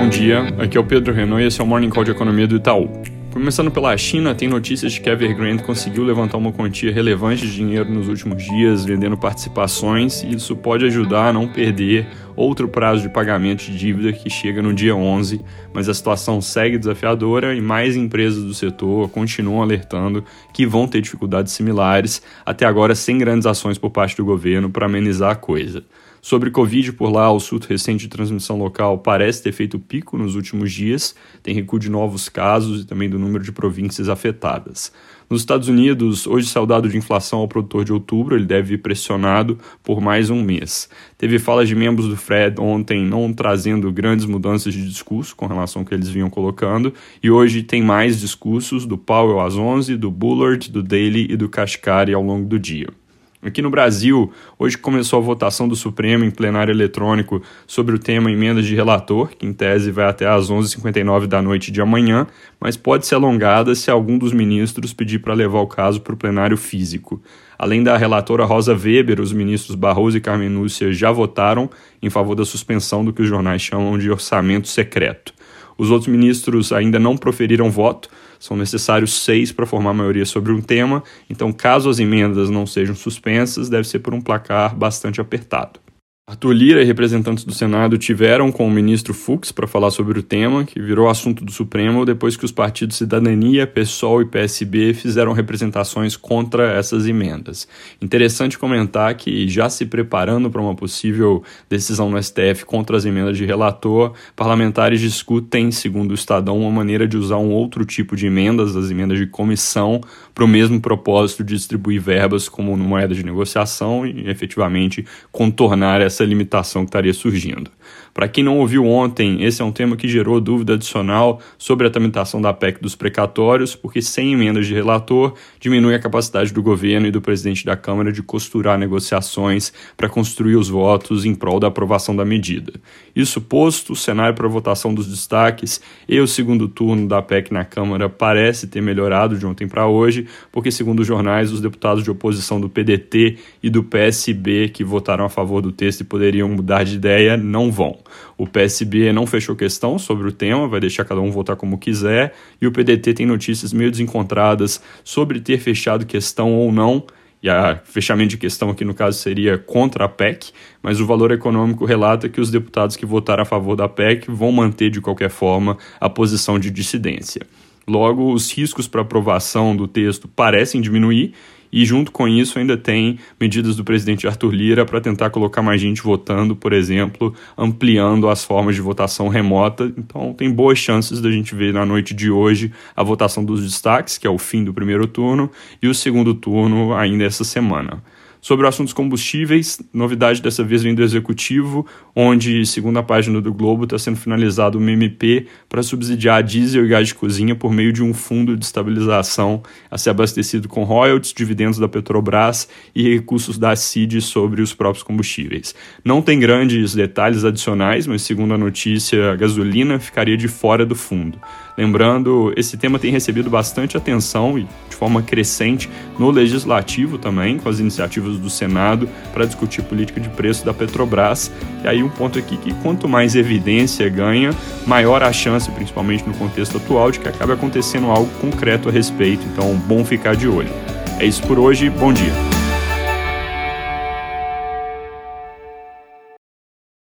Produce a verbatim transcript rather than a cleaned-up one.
Bom dia, aqui é o Pedro Renault e esse é o Morning Call de Economia do Itaú. Começando pela China, tem notícias de que a Evergrande conseguiu levantar uma quantia relevante de dinheiro nos últimos dias, vendendo participações, e isso pode ajudar a não perder outro prazo de pagamento de dívida que chega no dia onze, mas a situação segue desafiadora e mais empresas do setor continuam alertando que vão ter dificuldades similares, até agora sem grandes ações por parte do governo para amenizar a coisa. Sobre Covid por lá, o surto recente de transmissão local parece ter feito pico nos últimos dias, tem recuo de novos casos e também do número de províncias afetadas. Nos Estados Unidos, hoje saiu dado de inflação ao produtor de outubro, ele deve ir pressionado por mais um mês. Teve falas de membros do Fed ontem não trazendo grandes mudanças de discurso com relação ao que eles vinham colocando, e hoje tem mais discursos do Powell às onze, do Bullard, do Daly e do Kashkari ao longo do dia. Aqui no Brasil, hoje começou a votação do Supremo em plenário eletrônico sobre o tema emendas de relator, que em tese vai até às onze e cinquenta e nove da noite de amanhã, mas pode ser alongada se algum dos ministros pedir para levar o caso para o plenário físico. Além da relatora Rosa Weber, os ministros Barroso e Carmen Lúcia já votaram em favor da suspensão do que os jornais chamam de orçamento secreto. Os outros ministros ainda não proferiram voto, são necessários seis para formar maioria sobre um tema, então caso as emendas não sejam suspensas, deve ser por um placar bastante apertado. Arthur Lira e representantes do Senado tiveram com o ministro Fux para falar sobre o tema, que virou assunto do Supremo depois que os partidos Cidadania, PSOL e P S B fizeram representações contra essas emendas. Interessante comentar que, já se preparando para uma possível decisão no S T F contra as emendas de relator, parlamentares discutem, segundo o Estadão, uma maneira de usar um outro tipo de emendas, as emendas de comissão, para o mesmo propósito de distribuir verbas como moeda de negociação e, efetivamente, contornar essa essa limitação que estaria surgindo. Para quem não ouviu ontem, esse é um tema que gerou dúvida adicional sobre a tramitação da P E C dos precatórios, porque sem emendas de relator, diminui a capacidade do governo e do presidente da Câmara de costurar negociações para construir os votos em prol da aprovação da medida. Isso posto, o cenário para a votação dos destaques e o segundo turno da P E C na Câmara parece ter melhorado de ontem para hoje, porque, segundo os jornais, os deputados de oposição do P D T e do P S B que votaram a favor do texto e poderiam mudar de ideia, não vão. O P S B não fechou questão sobre o tema, vai deixar cada um votar como quiser, e o P D T tem notícias meio desencontradas sobre ter fechado questão ou não, e a fechamento de questão aqui no caso seria contra a P E C, mas o Valor Econômico relata que os deputados que votaram a favor da P E C vão manter de qualquer forma a posição de dissidência. Logo, os riscos para aprovação do texto parecem diminuir, e junto com isso ainda tem medidas do presidente Arthur Lira para tentar colocar mais gente votando, por exemplo, ampliando as formas de votação remota. Então tem boas chances da gente ver na noite de hoje a votação dos destaques, que é o fim do primeiro turno, e o segundo turno ainda essa semana. Sobre o assunto dos combustíveis, novidade dessa vez vem do Executivo, onde, segundo a página do Globo, está sendo finalizado uma M P para subsidiar diesel e gás de cozinha por meio de um fundo de estabilização a ser abastecido com royalties, dividendos da Petrobras e recursos da C I D sobre os próprios combustíveis. Não tem grandes detalhes adicionais, mas, segundo a notícia, a gasolina ficaria de fora do fundo. Lembrando, esse tema tem recebido bastante atenção e de forma crescente no Legislativo também, com as iniciativas do Senado para discutir política de preço da Petrobras. E aí um ponto aqui que quanto mais evidência ganha, maior a chance, principalmente no contexto atual, de que acabe acontecendo algo concreto a respeito. Então, bom ficar de olho. É isso por hoje, bom dia.